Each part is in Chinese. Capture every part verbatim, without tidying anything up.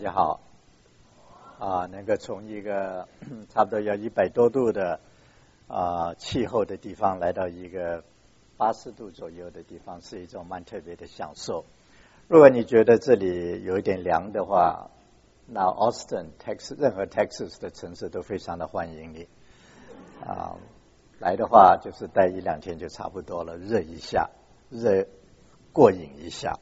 家好。啊，能够从一个差不多要一百多度的啊气候的地方来到一个八十度左右的地方，是一种蛮特别的享受。如果你觉得这里有一点凉的话，那 Austin、Texas 任何 Texas 的城市都非常的欢迎你。啊，来的话就是待一两天就差不多了，热一下，热过瘾一下。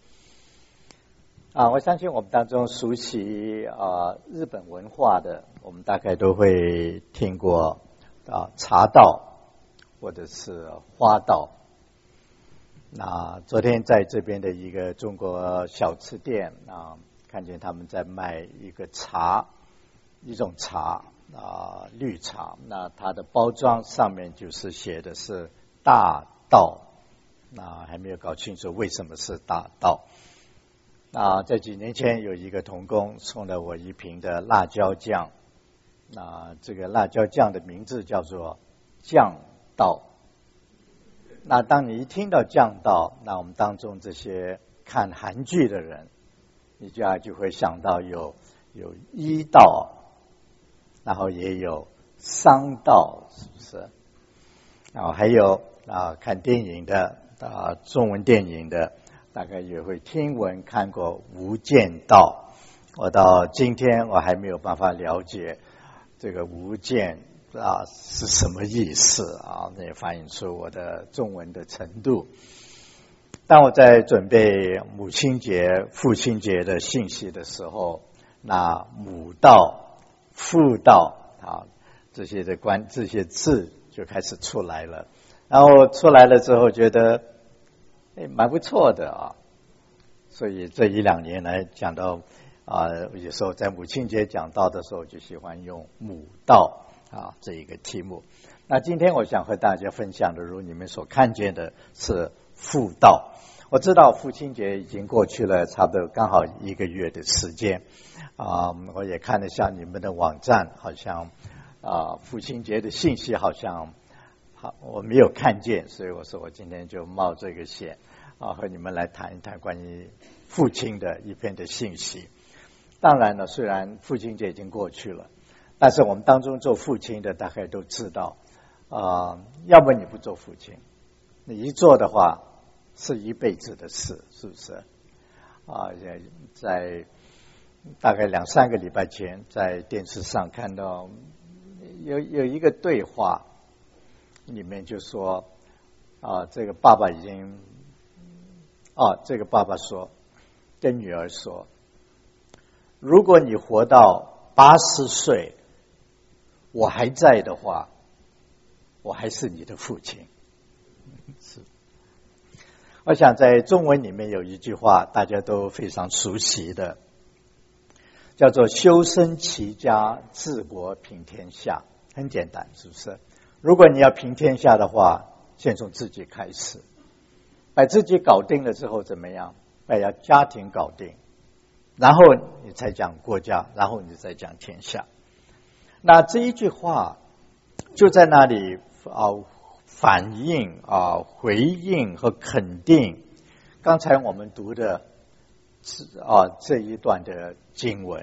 啊，我相信我们当中熟悉啊日本文化的，我们大概都会听过啊茶道或者是花道。那昨天在这边的一个中国小吃店啊，看见他们在卖一个茶，一种茶啊绿茶，那它的包装上面就是写的是大道，那还没有搞清楚为什么是大道。那在几年前有一个同工送了我一瓶的辣椒酱，那这个辣椒酱的名字叫做酱道。那当你一听到酱道，那我们当中这些看韩剧的人，你就就会想到有有医道，然后也有商道，是不是？然后还有啊看电影的啊中文电影的，大概也会听闻看过《无间道》，我到今天我还没有办法了解这个无间啊是什么意思啊，那也反映出我的中文的程度。当我在准备母亲节、父亲节的信息的时候，那母道、父道啊这些的关这些字就开始出来了，然后出来了之后觉得哎，蛮不错的啊，所以这一两年来讲到啊，有时候在母亲节讲到的时候，就喜欢用母道啊这一个题目。那今天我想和大家分享的，如你们所看见的是父道。我知道父亲节已经过去了，差不多刚好一个月的时间啊，我也看了一下你们的网站，好像啊父亲节的信息好像。好，我没有看见，所以我说我今天就冒这个险啊，和你们来谈一谈关于父亲的一篇的信息。当然了，虽然父亲节已经过去了，但是我们当中做父亲的大概都知道啊、呃，要么你不做父亲，你一做的话是一辈子的事，是不是？啊，在大概两三个礼拜前，在电视上看到有有一个对话。里面就说啊，这个爸爸已经啊，这个爸爸说跟女儿说，如果你活到八十岁，我还在的话，我还是你的父亲。是，我想在中文里面有一句话大家都非常熟悉的，叫做修身齐家治国平天下。很简单，是不是？如果你要平天下的话，先从自己开始，把自己搞定了之后怎么样？把家庭搞定，然后你才讲国家，然后你再讲天下。那这一句话就在那里啊，反映啊，回应和肯定刚才我们读的啊这一段的经文。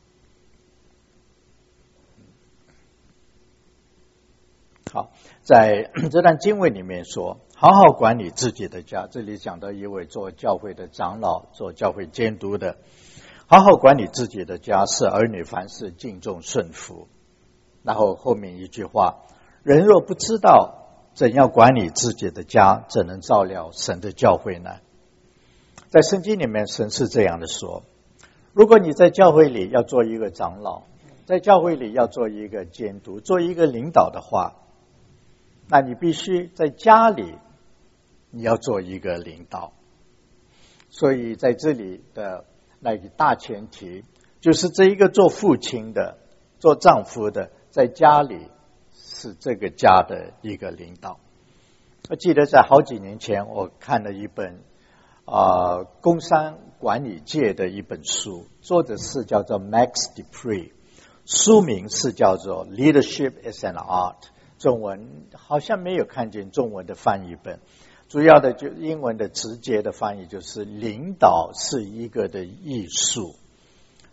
好，在这段经文里面说，好好管理自己的家。这里讲到一位做教会的长老，做教会监督的，好好管理自己的家，使儿女凡事敬重顺服。然后后面一句话，人若不知道怎样管理自己的家，怎能照料神的教会呢？在圣经里面，神是这样的说，如果你在教会里要做一个长老，在教会里要做一个监督，做一个领导的话，那你必须在家里你要做一个领导。所以在这里的那个大前提就是这一个做父亲的，做丈夫的，在家里是这个家的一个领导。我记得在好几年前我看了一本啊、呃、工商管理界的一本书，作者是叫做 Max De Pree， 书名是叫做 Leadership is an Art，中文好像没有看见中文的翻译本，主要的就英文的直接的翻译就是领导是一个的艺术。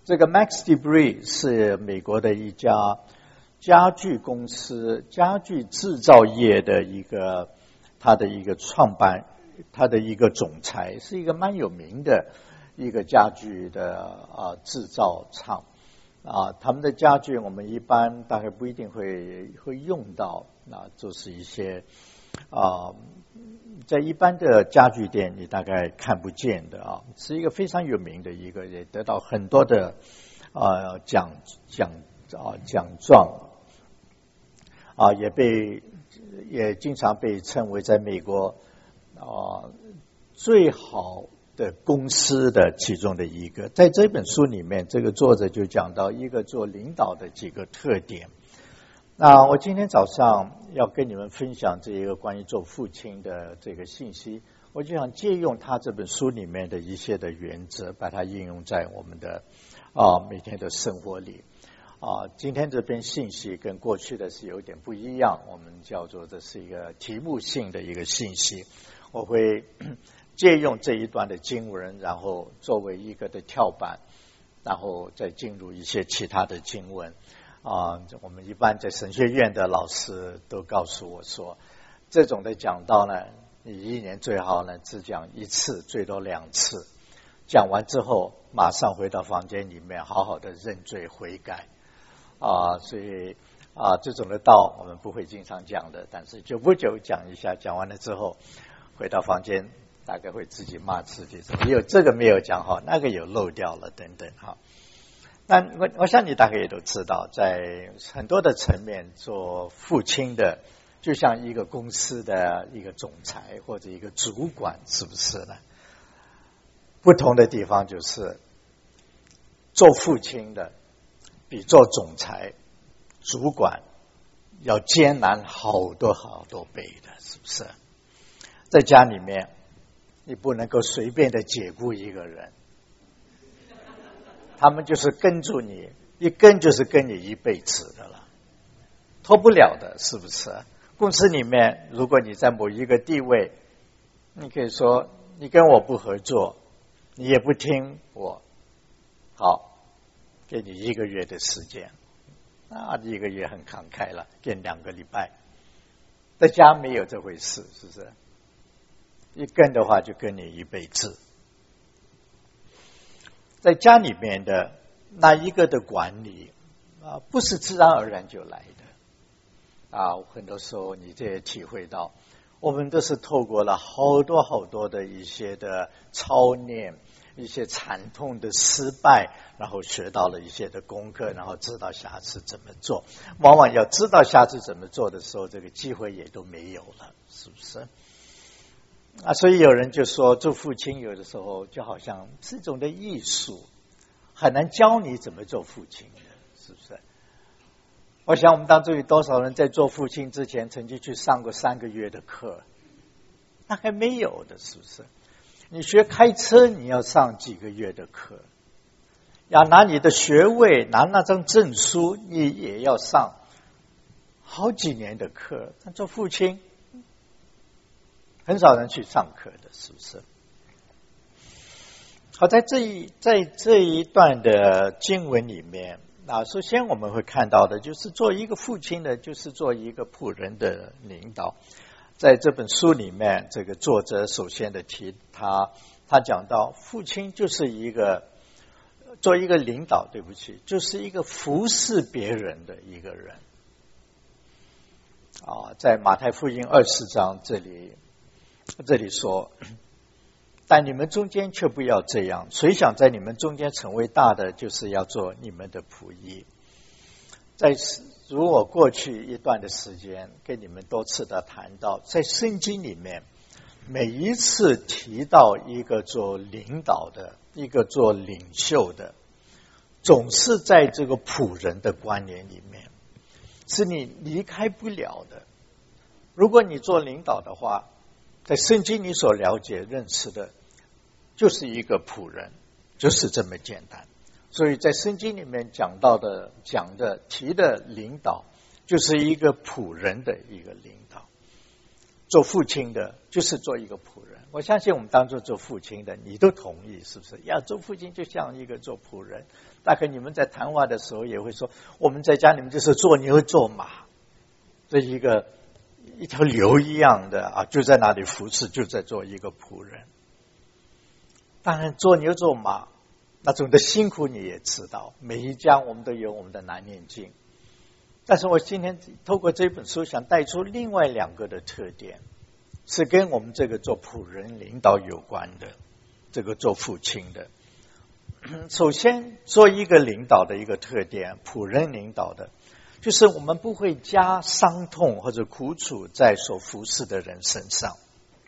这个 Max de Brie 是美国的一家家具公司、家具制造业的一个他的一个创办，他的一个总裁，是一个蛮有名的一个家具的啊制造厂啊。他们的家具我们一般大概不一定会会用到，啊，就是一些啊。在一般的家具店你大概看不见的啊，是一个非常有名的一个，也得到很多的呃奖奖啊奖状啊，也被也经常被称为在美国啊最好的公司的其中的一个。在这本书里面，这个作者就讲到一个做领导的几个特点。那我今天早上要跟你们分享这一个关于做父亲的这个信息，我就想借用他这本书里面的一些的原则，把它应用在我们的啊每天的生活里。啊，今天这篇信息跟过去的是有点不一样，我们叫做这是一个题目性的一个信息。我会借用这一段的经文，然后作为一个的跳板，然后再进入一些其他的经文。啊，我们一般在神学院的老师都告诉我说，这种的讲道呢，你一年最好呢只讲一次，最多两次。讲完之后，马上回到房间里面，好好的认罪悔改。啊，所以啊，这种的道我们不会经常讲的，但是久不久讲一下，讲完了之后，回到房间大概会自己骂自己，没有这个没有讲好，那个有漏掉了等等哈。那我我想你大概也都知道，在很多的层面，做父亲的就像一个公司的一个总裁或者一个主管，是不是呢？不同的地方就是做父亲的比做总裁、主管要艰难好多好多倍的，是不是？在家里面，你不能够随便的解雇一个人。他们就是跟住你，一跟就是跟你一辈子的了，脱不了的，是不是？公司里面，如果你在某一个地位，你可以说你跟我不合作，你也不听我，好，给你一个月的时间，那一个月很慷慨了，给两个礼拜。在家没有这回事，是不是？一跟的话就跟你一辈子。在家里面的那一个的管理啊，不是自然而然就来的啊。很多时候你这也体会到，我们都是透过了好多好多的一些的操练，一些惨痛的失败，然后学到了一些的功课，然后知道下次怎么做。往往要知道下次怎么做的时候，这个机会也都没有了，是不是？啊，所以有人就说，做父亲有的时候就好像是一种的艺术，很难教你怎么做父亲的，是不是？我想我们当中有多少人在做父亲之前曾经去上过三个月的课？那还没有的，是不是？你学开车，你要上几个月的课，要拿你的学位，拿那张证书，你也要上好几年的课。那做父亲很少人去上课的，是不是？好，在这一在这一段的经文里面啊，首先我们会看到的就是做一个父亲的，就是做一个仆人的领导。在这本书里面，这个作者首先的提他，他讲到父亲就是一个做一个领导，对不起，就是一个服侍别人的一个人。啊，在马太福音二十章这里。这里说，但你们中间却不要这样，谁想在你们中间成为大的，就是要做你们的仆役。在如我过去一段的时间跟你们多次的谈到，在圣经里面每一次提到一个做领导的，一个做领袖的，总是在这个仆人的观念里面，是你离开不了的。如果你做领导的话，在圣经你所了解认识的就是一个仆人，就是这么简单。所以在圣经里面讲到的讲的提的领导就是一个仆人的一个领导。做父亲的就是做一个仆人，我相信我们当做做父亲的你都同意，是不是？要做父亲就像一个做仆人， 大概你们在谈话的时候也会说，我们在家里面就是做牛做马，这一个一条牛一样的啊，就在那里服侍，就在做一个仆人。当然做牛做马那种的辛苦你也知道，每一家我们都有我们的难念经。但是我今天透过这本书想带出另外两个的特点，是跟我们这个做仆人领导有关的，这个做父亲的。首先做一个领导的一个特点，仆人领导的就是我们不会加伤痛或者苦楚在所服侍的人身上。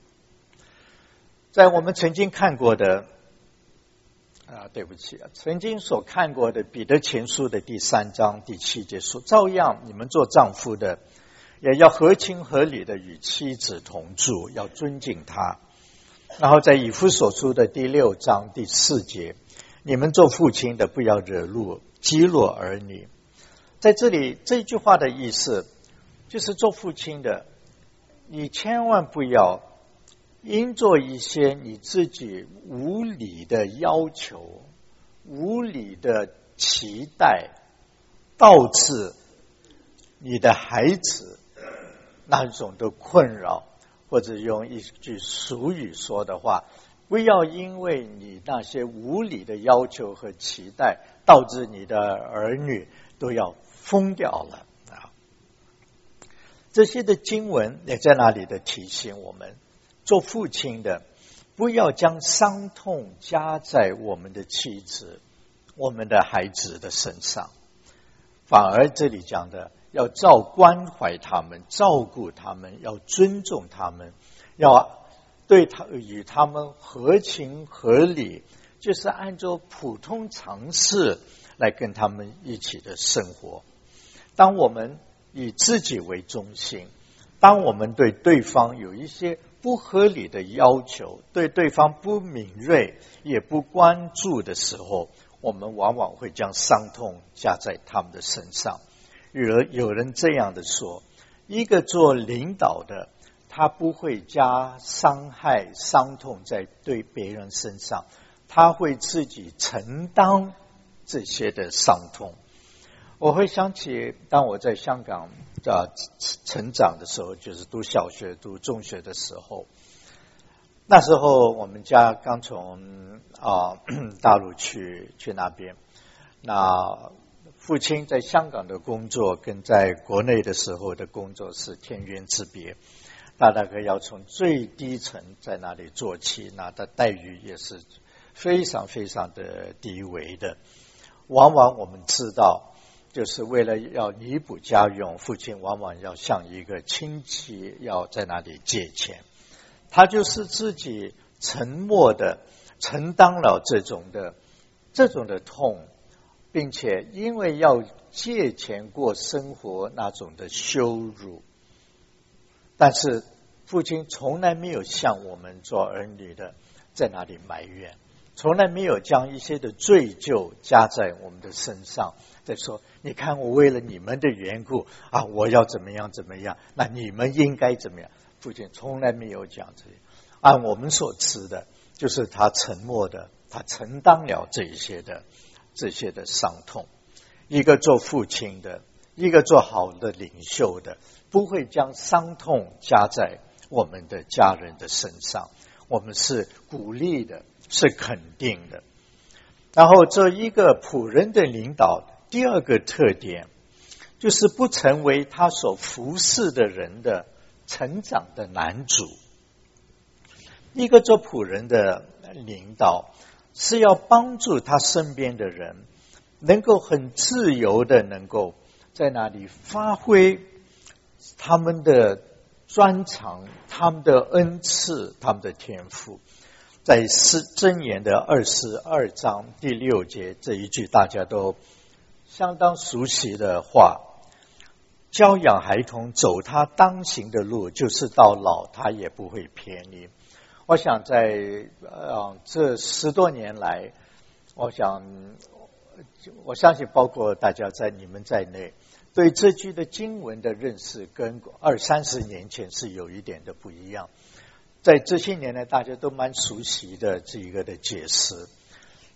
在我们曾经看过的啊，对不起啊，曾经所看过的彼得前书的第三章第七节说，照样你们做丈夫的也要合情合理的与妻子同住，要尊敬她。然后在以弗所书的第六章第四节，你们做父亲的不要惹怒激怒儿女。在这里这句话的意思就是做父亲的你千万不要因做一些你自己无理的要求、无理的期待，导致你的孩子那种的困扰，或者用一句俗语说的话，不要因为你那些无理的要求和期待，导致你的儿女都要疯掉了啊！这些的经文也在那里的提醒我们，做父亲的不要将伤痛加在我们的妻子、我们的孩子的身上，反而这里讲的要照关怀他们、照顾他们，要尊重他们，要对他与他们合情合理，就是按照普通常识来跟他们一起的生活。当我们以自己为中心，当我们对对方有一些不合理的要求，对对方不敏锐也不关注的时候，我们往往会将伤痛加在他们的身上。有有人这样的说，一个做领导的他不会加伤害伤痛在对别人身上，他会自己承担这些的伤痛。我会想起当我在香港的成长的时候，就是读小学读中学的时候，那时候我们家刚从啊、呃、大陆去去那边，那父亲在香港的工作跟在国内的时候的工作是天渊之别，他大概要从最低层在那里做起，那的待遇也是非常非常的低微的。往往我们知道，就是为了要弥补家用，父亲往往要向一个亲戚要在那里借钱，他就是自己沉默的承担了这种的这种的痛，并且因为要借钱过生活那种的羞辱，但是父亲从来没有向我们做儿女的在那里埋怨，从来没有将一些的罪疚加在我们的身上，在说你看我为了你们的缘故啊，我要怎么样怎么样，那你们应该怎么样。父亲从来没有讲这些，按我们所知的就是他沉默的，他承担了这一些的这些的伤痛。一个做父亲的，一个做好的领袖的，不会将伤痛加在我们的家人的身上，我们是鼓励的，是肯定的。然后这一个仆人的领导，第二个特点就是不成为他所服侍的人的成长的男主。一个做仆人的领导是要帮助他身边的人能够很自由的能够在那里发挥他们的专长、他们的恩赐、他们的天赋。在箴言的二十二章第六节这一句大家都相当熟悉的话，教养孩童走他当行的路，就是到老他也不会偏离。我想在呃这十多年来，我想我相信包括大家在你们在内，对这句的经文的认识跟二三十年前是有一点的不一样。在这些年来大家都蛮熟悉的这一个的解释，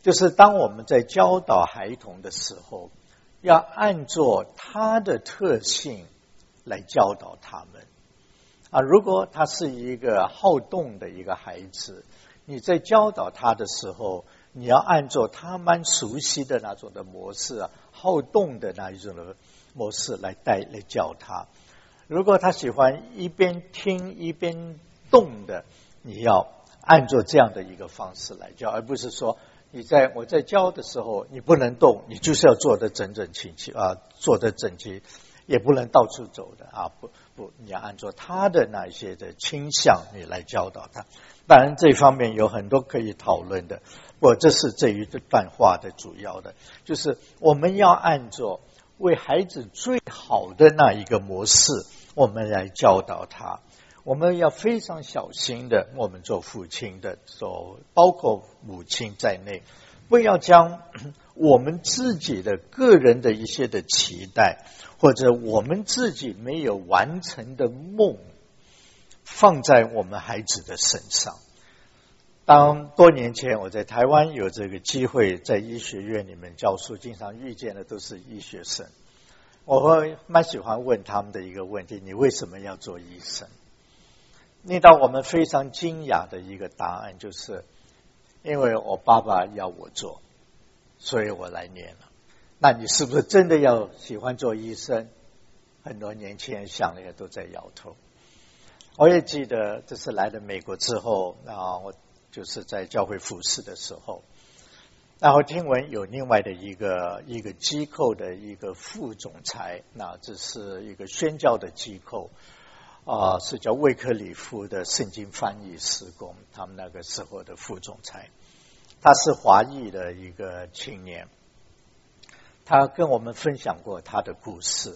就是当我们在教导孩童的时候，要按照他的特性来教导他们啊。如果他是一个好动的一个孩子，你在教导他的时候，你要按照他蛮熟悉的那种的模式啊，好动的那一种的模式来带来教他。如果他喜欢一边听一边动的，你要按照这样的一个方式来教，而不是说你在我在教的时候你不能动，你就是要做得整整齐齐啊，做得整齐，也不能到处走的啊，不不，你要按照他的那一些的倾向你来教导他。当然这方面有很多可以讨论的，我这是这一段话的主要的，就是我们要按照为孩子最好的那一个模式我们来教导他。我们要非常小心的，我们做父亲的，做包括母亲在内，不要将我们自己的个人的一些的期待，或者我们自己没有完成的梦放在我们孩子的身上。当多年前我在台湾有这个机会在医学院里面教书，经常遇见的都是医学生，我会蛮喜欢问他们的一个问题：你为什么要做医生？令到我们非常惊讶的一个答案就是，因为我爸爸要我做，所以我来念了。那你是不是真的要喜欢做医生？很多年轻人想了也都在摇头。我也记得这是来了美国之后啊，我就是在教会服侍的时候，然后听闻有另外的一个一个机构的一个副总裁，那这是一个宣教的机构啊、呃，是叫卫克里夫的圣经翻译事工，他们那个时候的副总裁，他是华裔的一个青年，他跟我们分享过他的故事。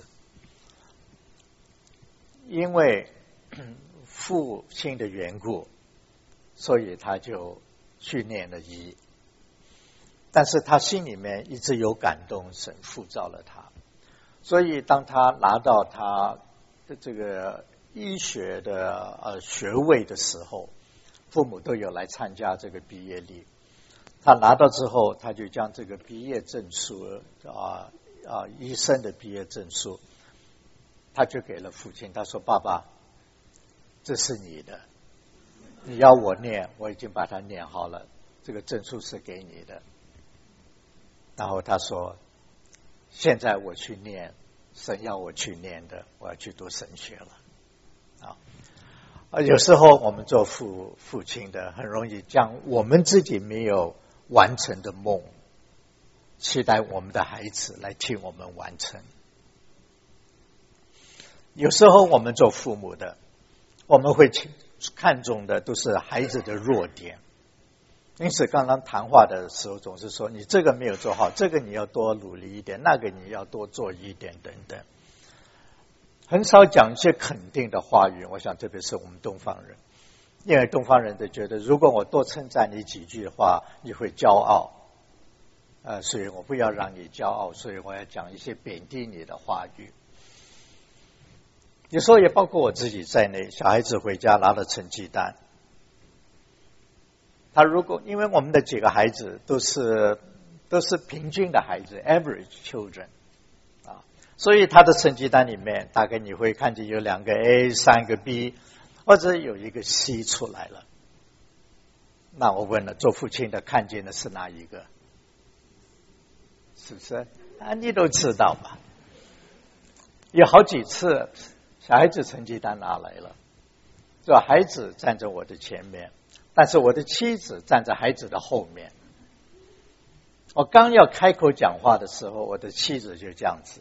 因为父亲的缘故，所以他就去念了医，但是他心里面一直有感动，神呼召了他，所以当他拿到他的这个医学的呃学位的时候，父母都有来参加这个毕业礼。他拿到之后，他就将这个毕业证书啊啊医生的毕业证书，他就给了父亲。他说：“爸爸，这是你的，你要我念，我已经把它念好了，这个证书是给你的。”然后他说：“现在我去念神要我去念的，我要去读神学了。”啊，有时候我们做父父亲的，很容易将我们自己没有完成的梦，期待我们的孩子来替我们完成。有时候我们做父母的，我们会看重的都是孩子的弱点，因此刚刚谈话的时候总是说你这个没有做好，这个你要多努力一点，那个你要多做一点等等，很少讲一些肯定的话语。我想特别是我们东方人，因为东方人都觉得如果我多称赞你几句的话，你会骄傲，呃，所以我不要让你骄傲，所以我要讲一些贬低你的话语。有时候也包括我自己在内，小孩子回家拿了成绩单，他如果因为我们的几个孩子都是都是平均的孩子 average children 啊，所以他的成绩单里面大概你会看见有两个 A 三个 B 或者有一个 C 出来了。那我问了，做父亲的看见的是哪一个？是不是啊？你都知道吧？有好几次小孩子成绩单拿来了，这孩子站在我的前面，但是我的妻子站在孩子的后面。我刚要开口讲话的时候，我的妻子就这样子，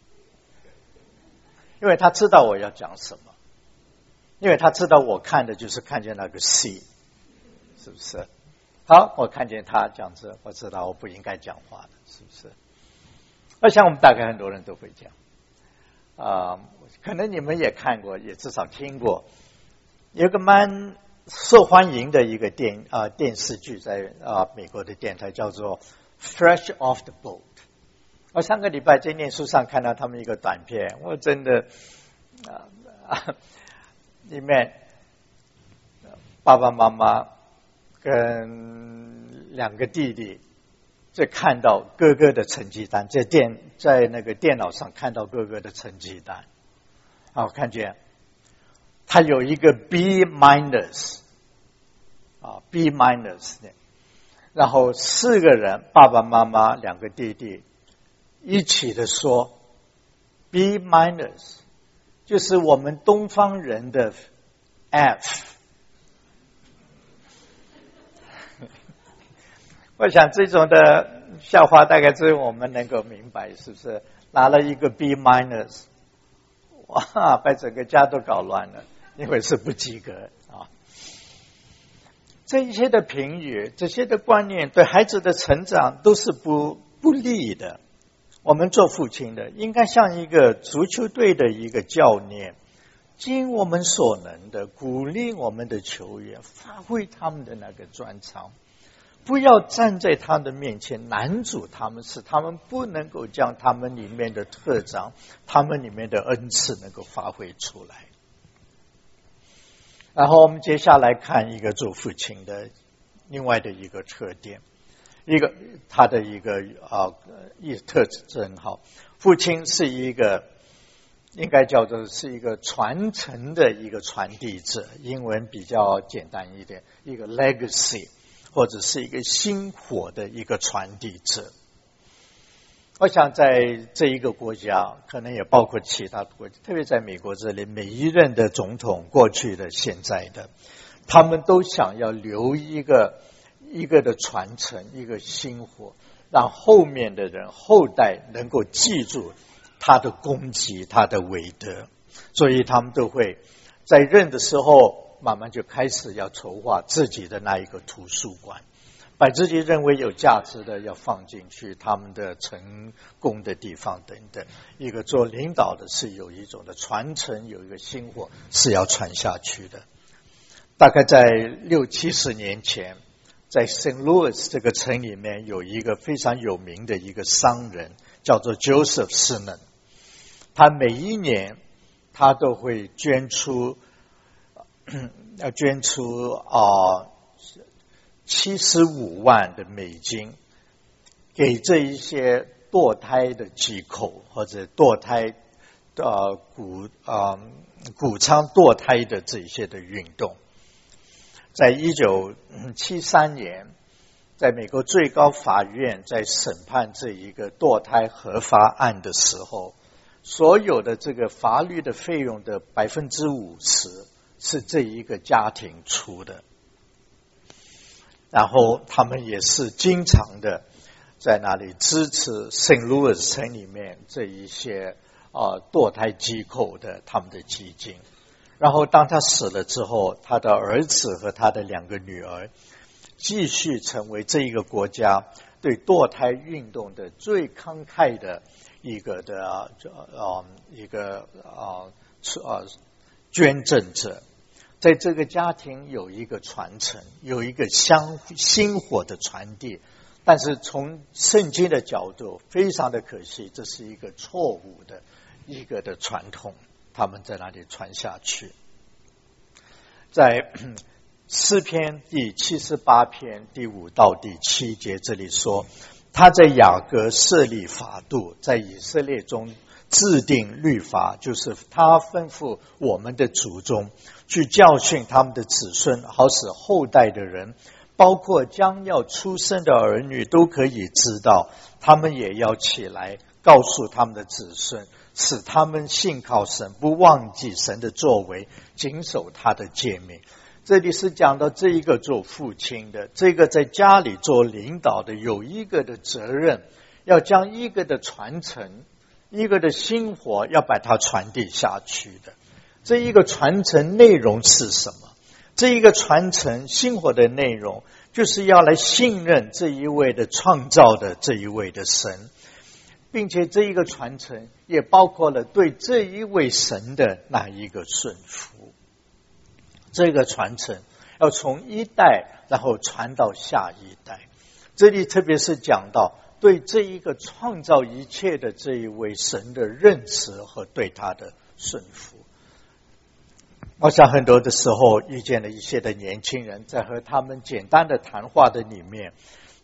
因为他知道我要讲什么，因为他知道我看的就是看见那个 C， 是不是？好，我看见他这样子，我知道我不应该讲话的，是不是？我想我们大概很多人都会讲。啊、呃，可能你们也看过，也至少听过，有个蛮受欢迎的一个电啊、呃、电视剧，在啊、呃、美国的电台叫做 Fresh Off the Boat。我上个礼拜在念书上看到他们一个短片，我真的啊、呃、里面爸爸妈妈跟两个弟弟就看到哥哥的成绩单，在电在那个电脑上看到哥哥的成绩单，好，看见他有一个 B minus 啊 B minus 的，然后四个人，爸爸妈妈两个弟弟一起的说 B minus 就是我们东方人的 F。我想这种的笑话大概只有我们能够明白，是不是？拿了一个 B minus， 哇，把整个家都搞乱了，因为是不及格啊。这一些的评语，这些的观念，对孩子的成长都是不不利的。我们做父亲的，应该像一个足球队的一个教练，尽我们所能的鼓励我们的球员发挥他们的那个专长。不要站在他的面前拦阻他们，使他们不能够将他们里面的特长、他们里面的恩赐能够发挥出来。然后我们接下来看一个做父亲的另外的一个特点，一个他的一个啊一特征好，父亲是一个应该叫做是一个传承的一个传递者，英文比较简单一点，一个 legacy。或者是一个薪火的一个传递者。我想在这一个国家，可能也包括其他国家，特别在美国这里，每一任的总统，过去的、现在的，他们都想要留一个一个的传承，一个薪火，让后面的人、后代能够记住他的功绩、他的伟德，所以他们都会在任的时候。慢慢就开始要筹划自己的那一个图书馆，把自己认为有价值的要放进去，他们的成功的地方等等。一个做领导的是有一种的传承，有一个薪火是要传下去的。大概在六七十年前，在 Saint Louis 这个城里面有一个非常有名的一个商人，叫做 Joseph Smith。他每一年他都会捐出要捐出啊七十五万的美金给这一些堕胎的机构或者堕胎呃鼓啊鼓倡堕胎的这一些的运动。在一九七三年，在美国最高法院在审判这一个堕胎合法案的时候，所有的这个法律的费用的百分之五十。是这一个家庭出的，然后他们也是经常的在那里支持 Saint Louis 城里面这一些啊堕胎机构的他们的基金。然后当他死了之后，他的儿子和他的两个女儿继续成为这一个国家对堕胎运动的最慷慨的一个的呃一个呃呃捐赠者。在这个家庭有一个传承，有一个香薪火的传递，但是从圣经的角度非常的可惜，这是一个错误的一个的传统，他们在那里传下去。在诗篇第七十八篇第五到第七节这里说，他在雅各设立法度，在以色列中制定律法，就是他吩咐我们的祖宗去教训他们的子孙，好使后代的人，包括将要出生的儿女，都可以知道，他们也要起来告诉他们的子孙，使他们信靠神，不忘记神的作为，谨守他的诫命。这里是讲到这一个做父亲的，这个在家里做领导的有一个的责任，要将一个的传承，一个的薪火要把它传递下去的。这一个传承内容是什么？这一个传承薪火的内容，就是要来信任这一位的创造的这一位的神，并且这一个传承也包括了对这一位神的那一个顺服。这个传承要从一代然后传到下一代。这里特别是讲到对这一个创造一切的这一位神的认识和对他的顺服。我想很多的时候遇见了一些的年轻人，在和他们简单的谈话的里面，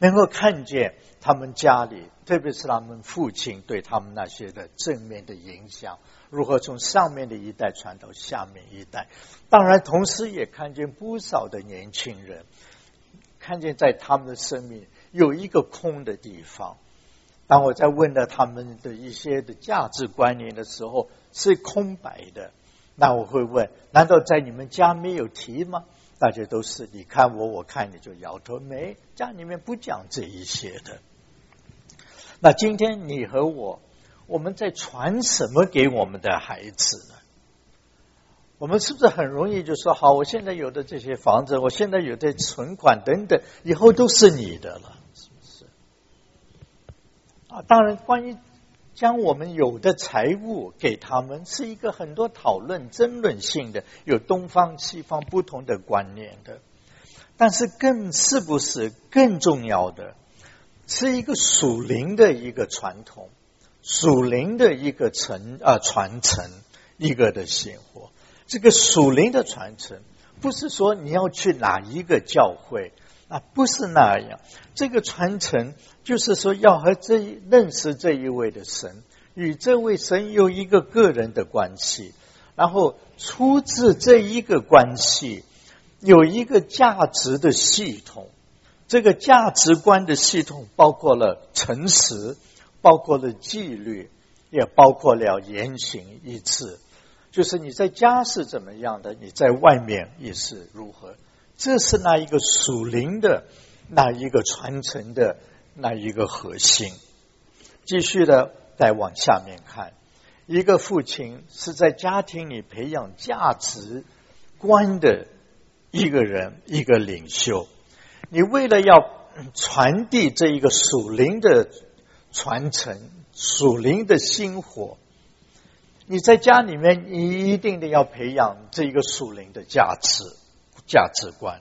能够看见他们家里，特别是他们父亲对他们那些的正面的影响，如何从上面的一代传到下面一代。当然同时也看见不少的年轻人，看见在他们的生命有一个空的地方。当我在问了他们的一些的价值观念的时候，是空白的。那我会问，难道在你们家没有提吗？大家都是你看我我看你，就摇头，没，家里面不讲这一些的。那今天你和我，我们在传什么给我们的孩子呢？我们是不是很容易就说，好，我现在有的这些房子，我现在有的存款等等，以后都是你的了，是不是？啊，当然关于将我们有的财物给他们，是一个很多讨论争论性的，有东方西方不同的观念的。但是更是不是更重要的是一个属灵的一个传统，属灵的一个承啊传承，一个的鲜活。这个属灵的传承不是说你要去哪一个教会啊，不是那样。这个传承就是说要和这一认识这一位的神，与这位神有一个个人的关系，然后出自这一个关系有一个价值的系统。这个价值观的系统包括了诚实，包括了纪律，也包括了言行一致。就是你在家是怎么样的，你在外面也是如何。这是那一个属灵的，那一个传承的那一个核心。继续的再往下面看，一个父亲是在家庭里培养价值观的一个人，一个领袖。你为了要传递这一个属灵的传承，属灵的薪火，你在家里面你一定的要培养这一个属灵的价值价值观。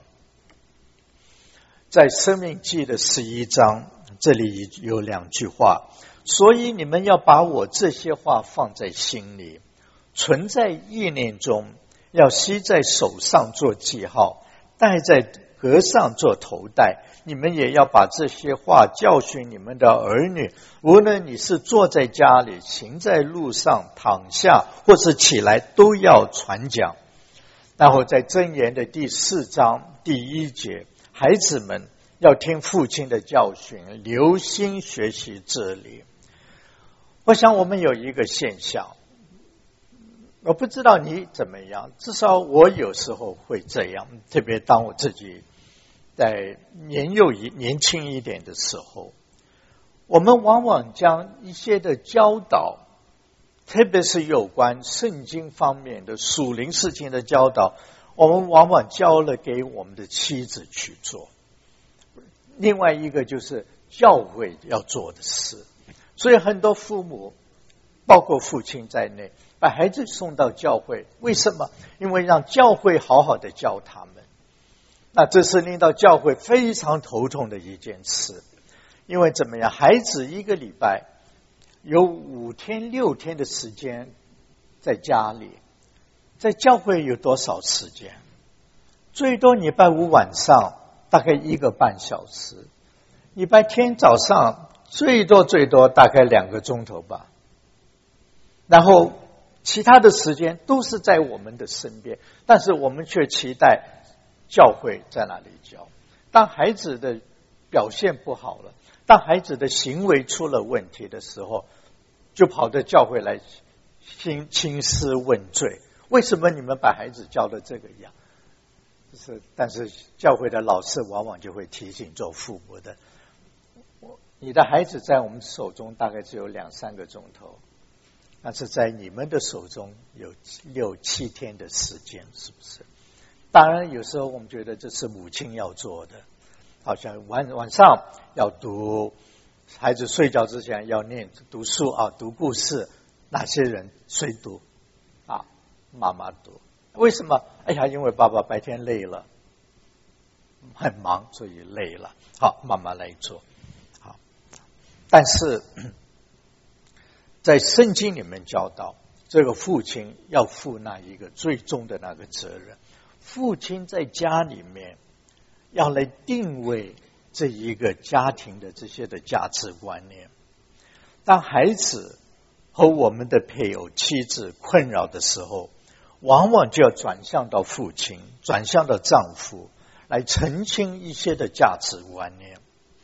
在申命记的十一章，这里有两句话，所以你们要把我这些话放在心里，存在意念中，要系在手上做记号，戴在额上做头带。你们也要把这些话教训你们的儿女，无论你是坐在家里，行在路上，躺下或是起来，都要传讲。然后在箴言的第四章第一节，孩子们要听父亲的教训，留心学习这里。我想我们有一个现象，我不知道你怎么样，至少我有时候会这样，特别当我自己在年幼一年轻一点的时候，我们往往将一些的教导，特别是有关圣经方面的属灵事情的教导，我们往往教了给我们的妻子去做。另外一个就是教会要做的事，所以很多父母包括父亲在内，把孩子送到教会，为什么？因为让教会好好的教他们。那这是令到教会非常头痛的一件事。因为怎么样，孩子一个礼拜有五天六天的时间在家里，在教会有多少时间？最多礼拜五晚上大概一个半小时，礼拜天早上最多最多大概两个钟头吧。然后其他的时间都是在我们的身边，但是我们却期待教会在哪里教。当孩子的表现不好了，当孩子的行为出了问题的时候，就跑到教会来兴兴师问罪，为什么你们把孩子教的这个样？就是但是教会的老师往往就会提醒做父母的，你的孩子在我们手中大概只有两三个钟头，但是在你们的手中有六七天的时间，是不是？当然有时候我们觉得这是母亲要做的，好像晚晚上要读，孩子睡觉之前要念读书啊，读故事，哪些人谁读啊？妈妈读。为什么？哎呀，因为爸爸白天累了，很忙，所以累了，好，妈妈来做。好，但是在圣经里面教导，这个父亲要负那一个最终的那个责任。父亲在家里面要来定位这一个家庭的这些的价值观念。当孩子和我们的配偶、妻子困扰的时候，往往就要转向到父亲，转向到丈夫，来澄清一些的价值观念。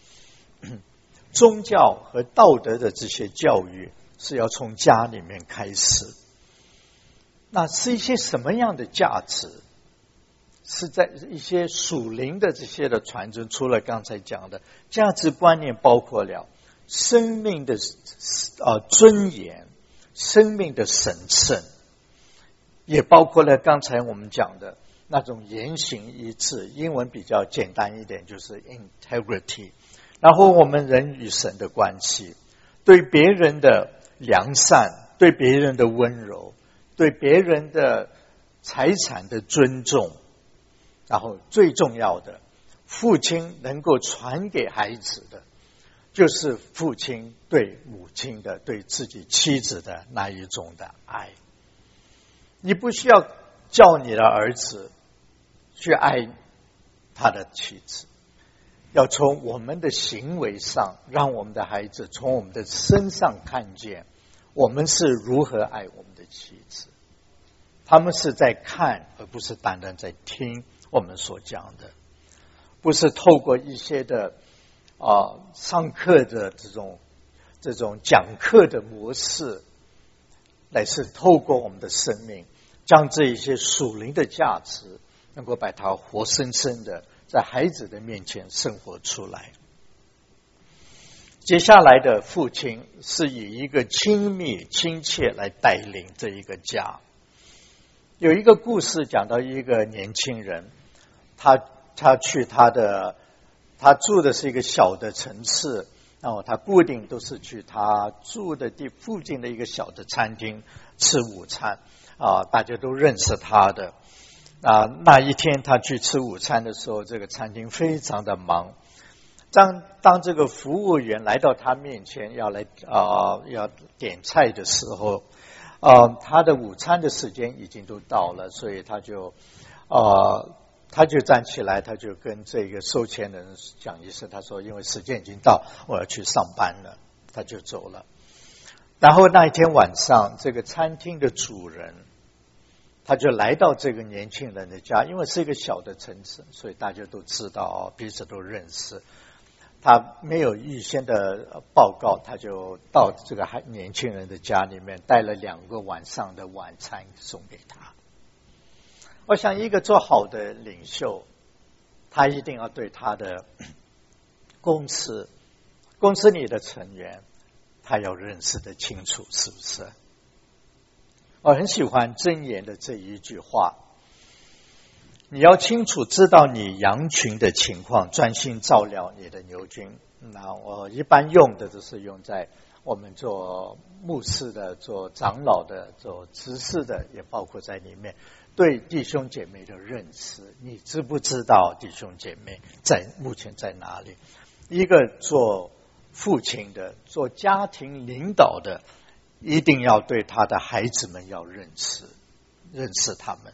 宗教和道德的这些教育是要从家里面开始。那是一些什么样的价值？是在一些属灵的这些的传承，除了刚才讲的价值观念，包括了生命的呃尊严、生命的神圣，也包括了刚才我们讲的那种言行一致，英文比较简单一点就是 integrity。然后我们人与神的关系，对别人的良善，对别人的温柔，对别人的财产的尊重，然后最重要的，父亲能够传给孩子的，就是父亲对母亲的，对自己妻子的那一种的爱。你不需要叫你的儿子去爱他的妻子，要从我们的行为上，让我们的孩子从我们的身上看见我们是如何爱我们的妻子。他们是在看，而不是单单在听我们所讲的，不是透过一些的啊、呃、上课的这种这种讲课的模式，乃是透过我们的生命，将这一些属灵的价值，能够把它活生生的在孩子的面前生活出来。接下来的父亲是以一个亲密亲切来带领这一个家。有一个故事讲到一个年轻人，他他去他的他住的是一个小的城市，然后他固定都是去他住的地附近的一个小的餐厅吃午餐啊，大家都认识他的。啊，那一天他去吃午餐的时候，这个餐厅非常的忙。当当这个服务员来到他面前要来啊、呃、要点菜的时候，呃，他的午餐的时间已经都到了，所以他就呃他就站起来，他就跟这个收钱的人讲一声，他说因为时间已经到，我要去上班了，他就走了。然后那一天晚上，这个餐厅的主人他就来到这个年轻人的家，因为是一个小的城市，所以大家都知道，彼此都认识。他没有预先的报告，他就到这个年轻人的家里面，带了两个晚上的晚餐送给他。我想一个做好的领袖，他一定要对他的公司公司里的成员，他要认识得清楚，是不是？我很喜欢箴言的这一句话，你要清楚知道你羊群的情况，专心照料你的牛群。那我一般用的都是用在我们做牧师的、做长老的、做执事的，也包括在里面。对弟兄姐妹的认识，你知不知道弟兄姐妹在目前在哪里？一个做父亲的、做家庭领导的，一定要对他的孩子们要认识，认识他们。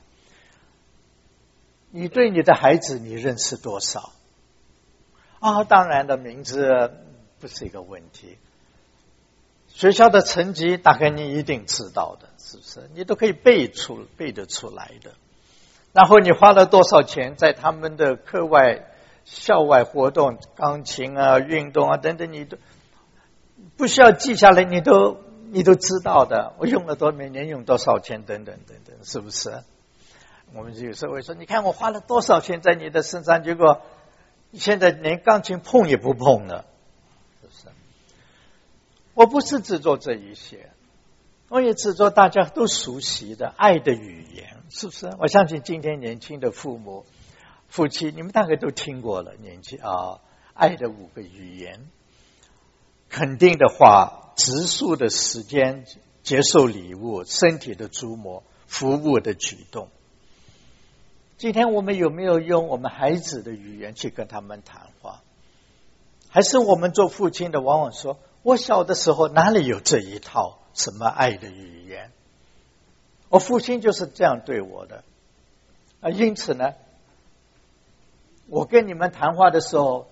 你对你的孩子你认识多少？啊，当然的，名字不是一个问题。学校的成绩大概你一定知道的，是不是？你都可以背出背得出来的。然后你花了多少钱在他们的课外、校外活动，钢琴啊、运动啊等等，你都不需要记下来，你都你都知道的。我用了多每年用多少钱等等等等，是不是？我们有时候会说，你看我花了多少钱在你的身上，结果现在连钢琴碰也不碰了，是不是？我不是只做这一些，我也只做大家都熟悉的爱的语言，是不是？我相信今天年轻的父母、夫妻，你们大概都听过了，年轻啊，爱的五个语言：肯定的话、植树的时间、接受礼物、身体的触摸、服务的举动。今天我们有没有用我们孩子的语言去跟他们谈话？还是我们做父亲的往往说，我小的时候哪里有这一套什么爱的语言？我父亲就是这样对我的啊，因此呢，我跟你们谈话的时候，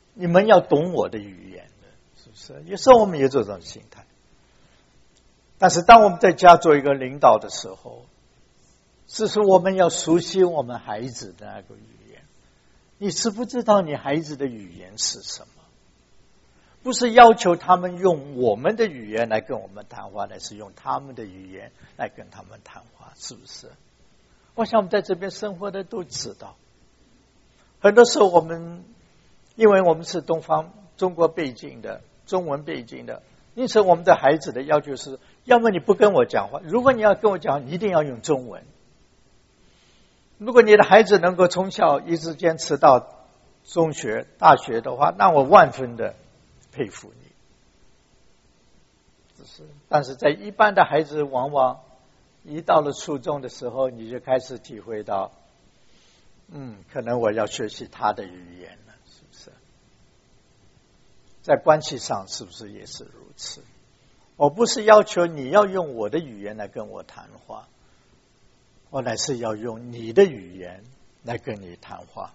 你们要懂我的语言的，是不是？有时候我们也有这种心态。但是当我们在家做一个领导的时候，是说我们要熟悉我们孩子的那个语言。你知不知道你孩子的语言是什么？不是要求他们用我们的语言来跟我们谈话，而是用他们的语言来跟他们谈话，是不是？我想我们在这边生活的都知道，很多时候我们因为我们是东方中国背景的中文背景的，因此我们的孩子的要求是，要么你不跟我讲话，如果你要跟我讲话，你一定要用中文。如果你的孩子能够从小一直坚持到中学大学的话，那我万分的佩服你。只是但是在一般的孩子，往往一到了初中的时候，你就开始体会到，嗯，可能我要学习他的语言了，是不是？在关系上是不是也是如此？我不是要求你要用我的语言来跟我谈话，我乃是要用你的语言来跟你谈话。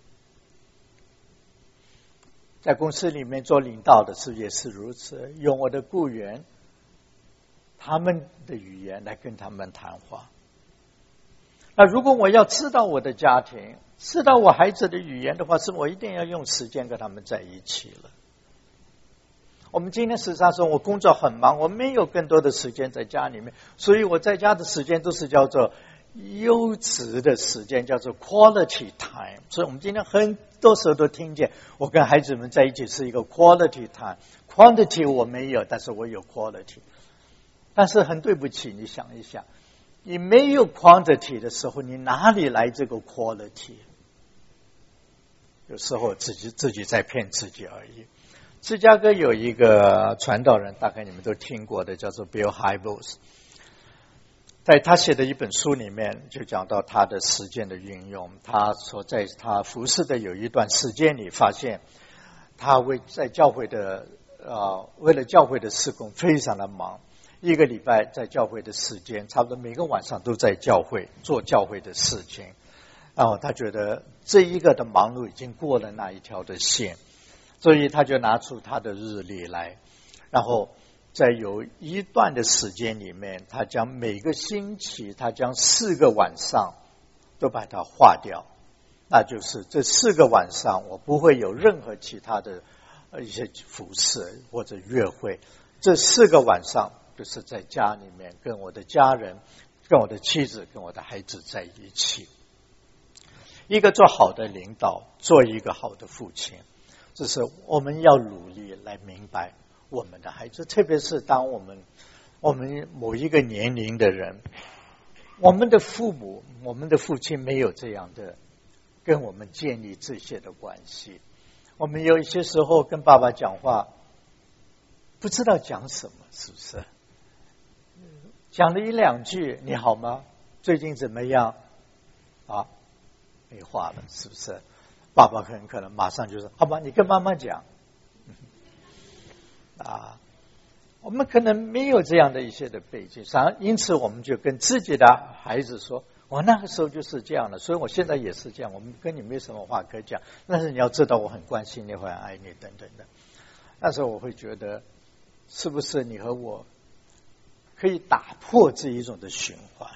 在公司里面做领导的时候也是如此，用我的雇员他们的语言来跟他们谈话。那如果我要知道我的家庭，知道我孩子的语言的话，是我一定要用时间跟他们在一起了。我们今天实际上说我工作很忙，我没有更多的时间在家里面，所以我在家的时间都是叫做优质的时间，叫做 quality time。 所以我们今天很多时候都听见我跟孩子们在一起是一个 quality time， quantity 我没有，但是我有 quality。 但是很对不起，你想一想，你没有 quantity 的时候，你哪里来这个 quality？ 有时候自己自己在骗自己而已。芝加哥有一个传道人，大概你们都听过的，叫做 Bill Hybels。在他写的一本书里面就讲到他的实践的运用。他说在他服侍的有一段时间里，发现他为在教会的呃为了教会的事工非常的忙，一个礼拜在教会的时间差不多每个晚上都在教会做教会的事情。然后他觉得这一个的忙碌已经过了那一条的线，所以他就拿出他的日历来，然后在有一段的时间里面，他将每个星期他将四个晚上都把它划掉，那就是这四个晚上我不会有任何其他的一些服事或者约会，这四个晚上就是在家里面跟我的家人跟我的妻子跟我的孩子在一起。一个做好的领导，做一个好的父亲，这是我们要努力来明白我们的孩子，特别是当我们我们某一个年龄的人，我们的父母我们的父亲没有这样的跟我们建立这些的关系。我们有一些时候跟爸爸讲话不知道讲什么，是不是？讲了一两句你好吗，最近怎么样啊，没话了，是不是？爸爸很可能马上就说好吧，你跟妈妈讲啊。我们可能没有这样的一些的背景，因此我们就跟自己的孩子说，我那个时候就是这样的，所以我现在也是这样，我们跟你没什么话可讲，但是你要知道我很关心你，我很爱你等等的。那时候我会觉得是不是你和我可以打破这一种的循环，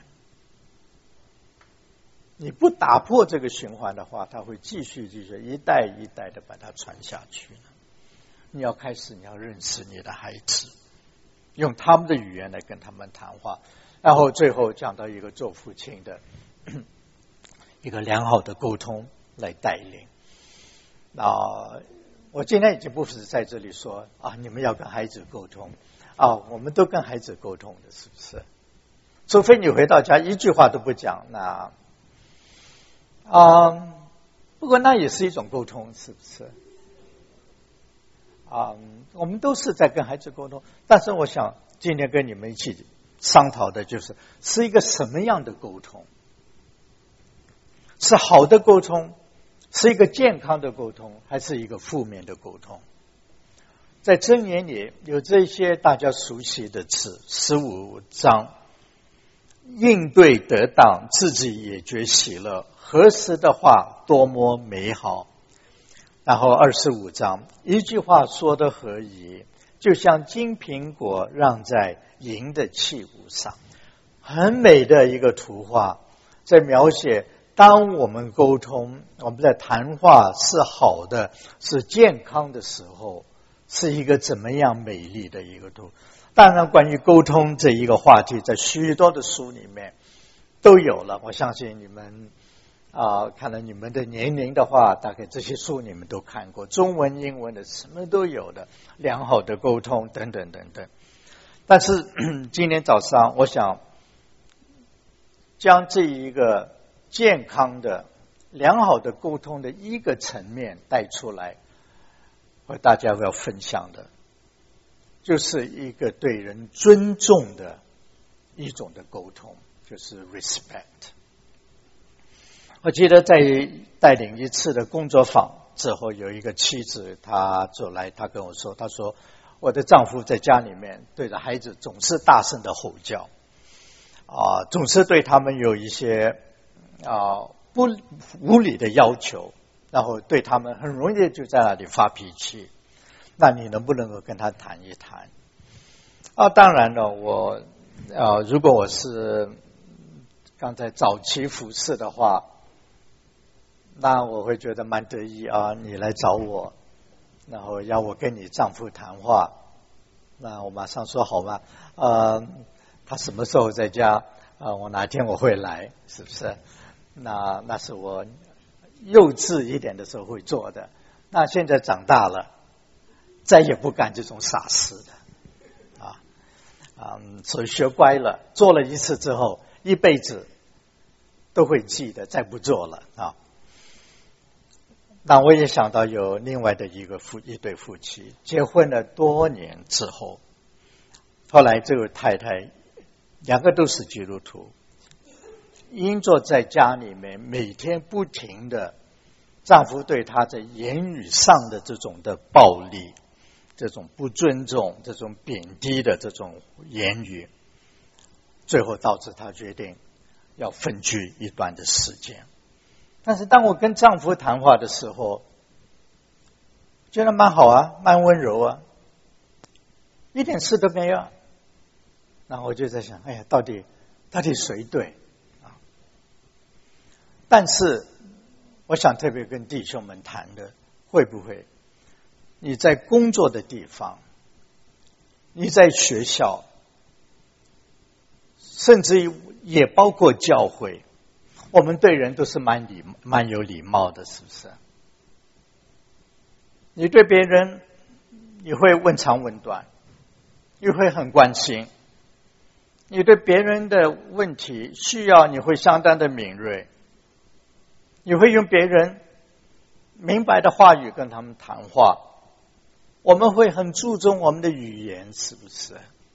你不打破这个循环的话，它会继续继续一代一代的把它传下去。你要开始你要认识你的孩子，用他们的语言来跟他们谈话，然后最后讲到一个做父亲的一个良好的沟通来带领。啊，我今天已经不是在这里说啊，你们要跟孩子沟通啊，我们都跟孩子沟通的，是不是？除非你回到家一句话都不讲，那啊，不过那也是一种沟通，是不是？啊，我们都是在跟孩子沟通，但是我想今天跟你们一起商讨的就是是一个什么样的沟通，是好的沟通，是一个健康的沟通，还是一个负面的沟通？在箴言里有这些大家熟悉的词，十五章，应对得当，自己也觉喜乐，合适的话多么美好。 然后二十五章，一句话说得合宜，就像金苹果让在银的器物上，很美的一个图画，在描写当我们沟通，我们在谈话是好的，是健康的时候，是一个怎么样美丽的一个图。当然关于沟通这一个话题，在许多的书里面都有了，我相信你们啊、呃，看了你们的年龄的话，大概这些书你们都看过，中文英文的什么都有的，良好的沟通等等等等。但是今天早上我想将这一个健康的良好的沟通的一个层面带出来，和大家要分享的就是一个对人尊重的一种的沟通，就是 respect。 我记得在带领一次的工作坊之后，有一个妻子她走来，她跟我说，她说我的丈夫在家里面对着孩子总是大声的吼叫啊、呃，总是对他们有一些啊、呃、不无理的要求，然后对他们很容易就在那里发脾气。那你能不能够跟他谈一谈？啊，当然了，我呃，如果我是刚才早期服侍的话，那我会觉得蛮得意啊，你来找我，然后要我跟你丈夫谈话，那我马上说好吧，呃，他什么时候在家？呃，我哪天我会来，是不是？那那是我幼稚一点的时候会做的。那现在长大了，再也不干这种傻事的啊啊！所以学乖了，做了一次之后，一辈子都会记得，再不做了啊。那我也想到有另外的一个夫一对夫妻，结婚了多年之后，后来这位太太两个都是基督徒，因着在家里面每天不停的丈夫对她在言语上的这种的暴力，这种不尊重，这种贬低的这种言语，最后导致她决定要分居一段的时间。但是当我跟丈夫谈话的时候，觉得蛮好啊，蛮温柔啊，一点事都没有。然后我就在想，哎呀，到底到底谁对啊？但是我想特别跟弟兄们谈的，会不会你在工作的地方，你在学校，甚至也包括教会，我们对人都是蛮礼蛮有礼貌的，是不是？你对别人你会问长问短，你会很关心，你对别人的问题需要你会相当的敏锐，你会用别人明白的话语跟他们谈话，我们会很注重我们的语言，是不是？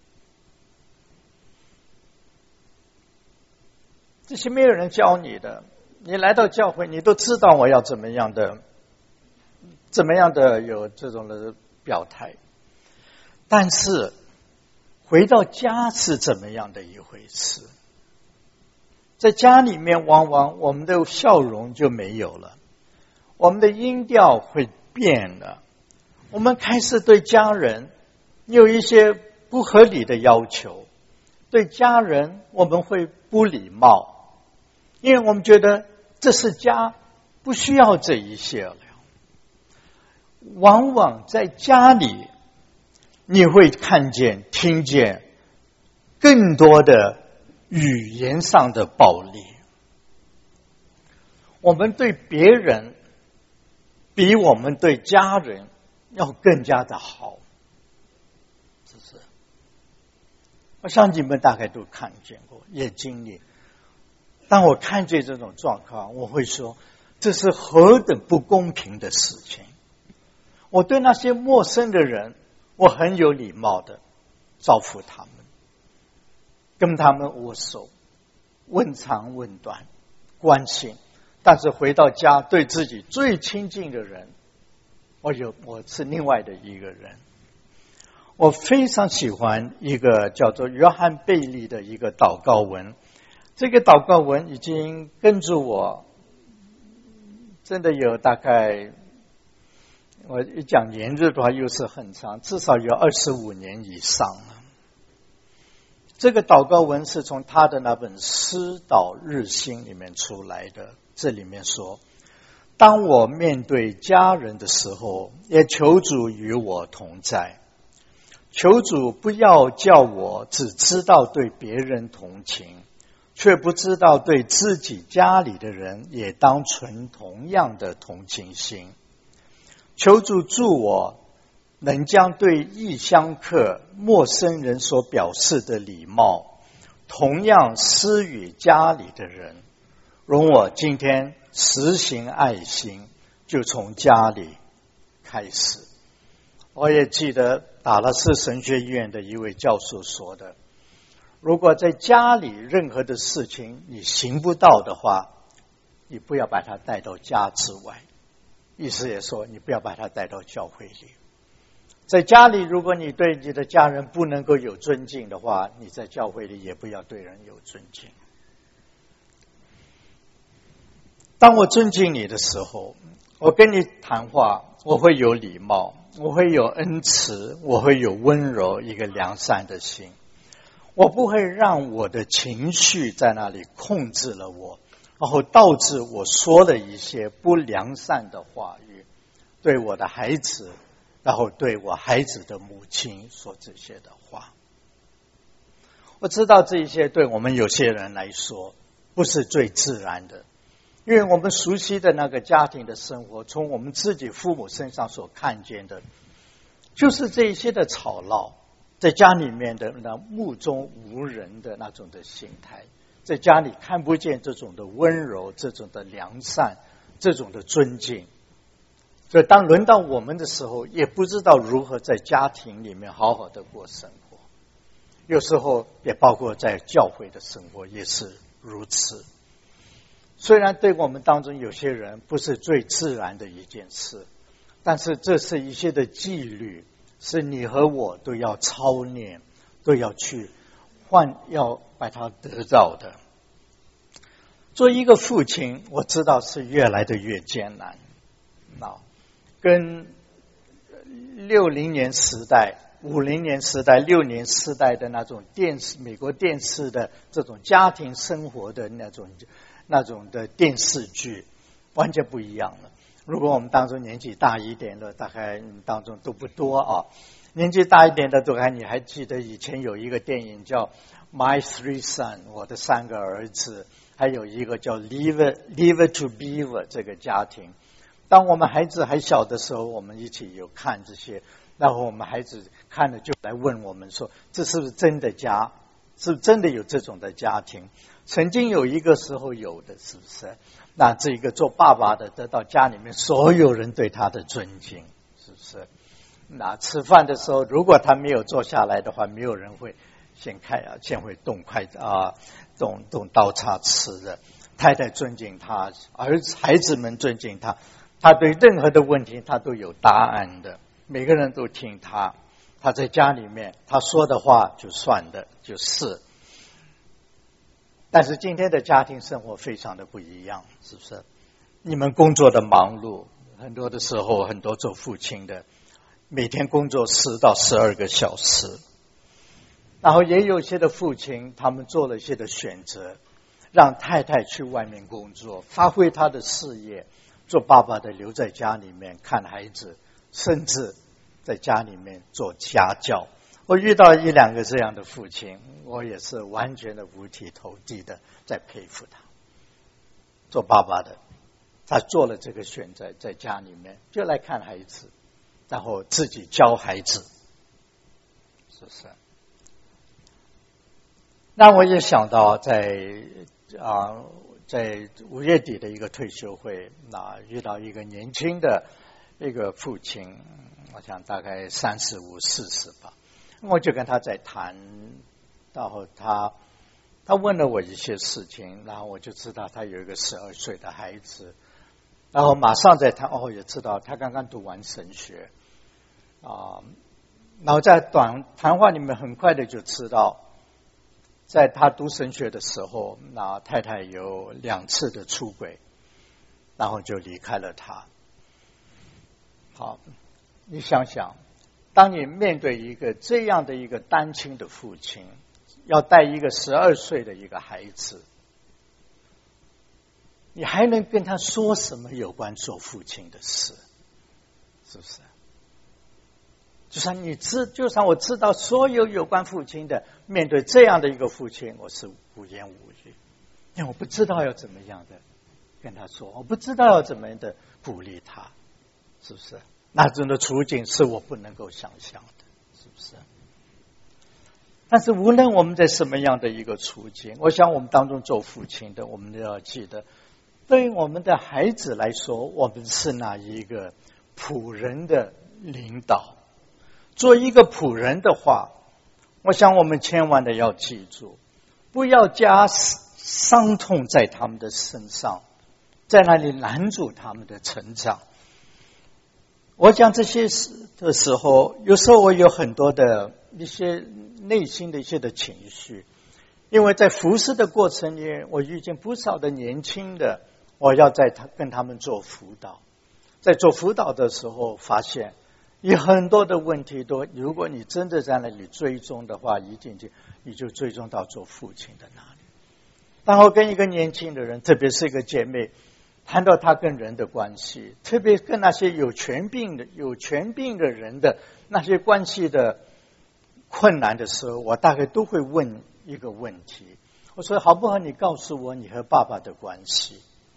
这些没有人教你的，你来到教会你都知道我要怎么样的怎么样的有这种的表态，但是回到家是怎么样的一回事？在家里面往往我们的笑容就没有了，我们的音调会变了，我们开始对家人有一些不合理的要求，对家人我们会不礼貌，因为我们觉得这是家，不需要这一些了。往往在家里你会看见听见更多的语言上的暴力，我们对别人比我们对家人要更加的好，是不是？我想你们大概都看见过，也经历。当我看见这种状况，我会说这是何等不公平的事情。我对那些陌生的人，我很有礼貌的招呼他们，跟他们握手，问长问短，关心。但是回到家，对自己最亲近的人，我有我是另外的一个人。我非常喜欢一个叫做约翰贝利的一个祷告文，这个祷告文已经跟着我真的有大概我一讲年日的话又是很长，至少有二十五年以上了。这个祷告文是从他的那本《诗祷日新》里面出来的。这里面说，当我面对家人的时候，也求主与我同在。求主不要叫我只知道对别人同情，却不知道对自己家里的人也当存同样的同情心。求主助我能将对异乡客、陌生人所表示的礼貌，同样施予家里的人。容我今天实行爱心，就从家里开始。我也记得达拉斯神学院的一位教授说的，如果在家里任何的事情你行不到的话，你不要把它带到家之外。意思也说，你不要把它带到教会里。在家里，如果你对你的家人不能够有尊敬的话，你在教会里也不要对人有尊敬。当我尊敬你的时候，我跟你谈话，我会有礼貌，我会有恩慈，我会有温柔，一个良善的心。我不会让我的情绪在那里控制了我，然后导致我说了一些不良善的话语，对我的孩子，然后对我孩子的母亲说这些的话。我知道这一些对我们有些人来说不是最自然的，因为我们熟悉的那个家庭的生活，从我们自己父母身上所看见的，就是这一些的吵闹，在家里面的那目中无人的那种的心态，在家里看不见这种的温柔，这种的良善，这种的尊敬。所以当轮到我们的时候，也不知道如何在家庭里面好好的过生活。有时候也包括在教会的生活也是如此。虽然对我们当中有些人不是最自然的一件事，但是这是一些的纪律，是你和我都要操练，都要去换，要把它得到的。做一个父亲，我知道是越来的越艰难。那跟六零年时代、五零年时代、六年时代的那种电视、美国电视的这种家庭生活的那种那种的电视剧完全不一样了。如果我们当中年纪大一点的，大概当中都不多啊。年纪大一点的，都还你还记得以前有一个电影叫《My Three Sons》，我的三个儿子，还有一个叫《Leave Leave to Beaver》这个家庭。当我们孩子还小的时候，我们一起有看这些，然后我们孩子看了就来问我们说，这是不是真的家？是不是真的有这种的家庭？曾经有一个时候有的，是不是？那这一个做爸爸的得到家里面所有人对他的尊敬，是不是？那吃饭的时候，如果他没有坐下来的话，没有人会先开啊，先会动筷子啊，动动刀叉吃的。太太尊敬他，儿子孩子们尊敬他，他对任何的问题他都有答案的，每个人都听他。他在家里面他说的话就算的，就是。但是今天的家庭生活非常的不一样，是不是？你们工作的忙碌，很多的时候，很多做父亲的每天工作十到十二个小时，然后也有些的父亲，他们做了一些的选择，让太太去外面工作，发挥他的事业，做爸爸的留在家里面看孩子，甚至在家里面做家教。我遇到一两个这样的父亲，我也是完全的五体投地的在佩服他。做爸爸的，他做了这个选择，在家里面就来看孩子，然后自己教孩子，是不是？那我也想到在啊，在五月底的一个退休会，那遇到一个年轻的一个父亲，我想大概三十五、四十吧。我就跟他在谈，然后他他问了我一些事情，然后我就知道他有一个十二岁的孩子，然后马上在谈，哦，也知道他刚刚读完神学啊，然后在短谈话里面很快的就知道，在他读神学的时候，那太太有两次的出轨，然后就离开了他。 好，你想想，当你面对一个这样的一个单亲的父亲，要带一个十二岁的一个孩子，你还能跟他说什么有关做父亲的事？是不是？就算你知，就算我知道所有有关父亲的，面对这样的一个父亲，我是无言无语，因为我不知道要怎么样的跟他说，我不知道要怎么样的鼓励他，是不是？那种的处境是我不能够想象的，是不是？但是无论我们在什么样的一个处境，我想我们当中做父亲的，我们都要记得，对于我们的孩子来说，我们是那一个仆人的领导。做一个仆人的话，我想我们千万的要记住，不要加伤痛在他们的身上，在那里拦阻他们的成长。我讲这些的时候，有时候我有很多的一些内心的一些的情绪，因为在服侍的过程里，我遇见不少的年轻的，我要在他跟他们做辅导，在做辅导的时候发现有很多的问题都，如果你真的在那里追踪的话，一定就你就追踪到做父亲的那里。当我跟一个年轻的人，特别是一个姐妹，谈到他跟人的关系，特别跟那些有权柄的、有权柄的人的那些关系的困难的时候，我大概都会问一个问题，我说好不好你告诉我你和爸爸的关系。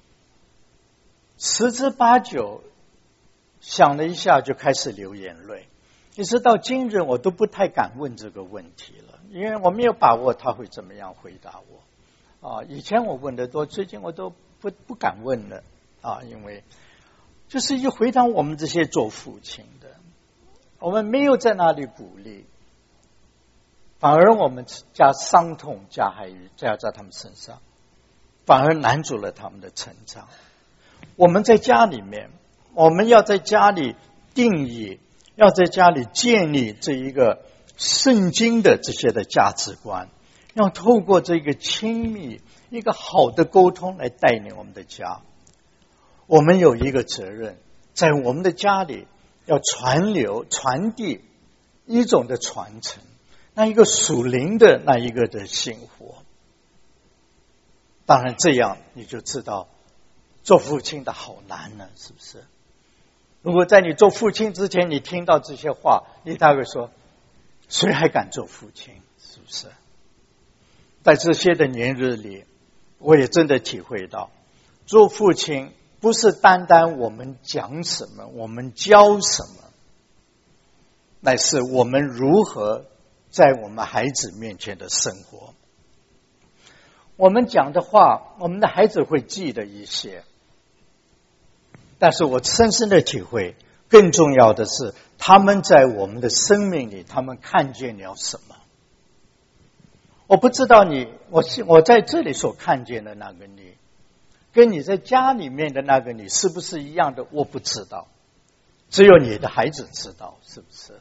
十之八九想了一下就开始流眼泪，一直到今日我都不太敢问这个问题了，因为我没有把握他会怎么样回答我啊。以前我问的多，最近我都不不敢问了啊，因为就是一回答我们这些做父亲的，我们没有在那里鼓励，反而我们加伤痛加害于加在他们身上，反而拦阻了他们的成长。我们在家里面，我们要在家里定义，要在家里建立这一个圣经的这些的价值观，要透过这个亲密一个好的沟通来带领我们的家。我们有一个责任，在我们的家里要传流传递一种的传承，那一个属灵的那一个的sinh活。当然这样你就知道做父亲的好难呢，是不是？如果在你做父亲之前你听到这些话，你大概说谁还敢做父亲，是不是？在这些的年日里，我也真的体会到做父亲不是单单我们讲什么我们教什么，乃是我们如何在我们孩子面前的生活。我们讲的话我们的孩子会记得一些，但是我深深的体会，更重要的是他们在我们的生命里他们看见了什么。我不知道你我我在这里所看见的那个你跟你在家里面的那个你是不是一样的，我不知道，只有你的孩子知道，是不是？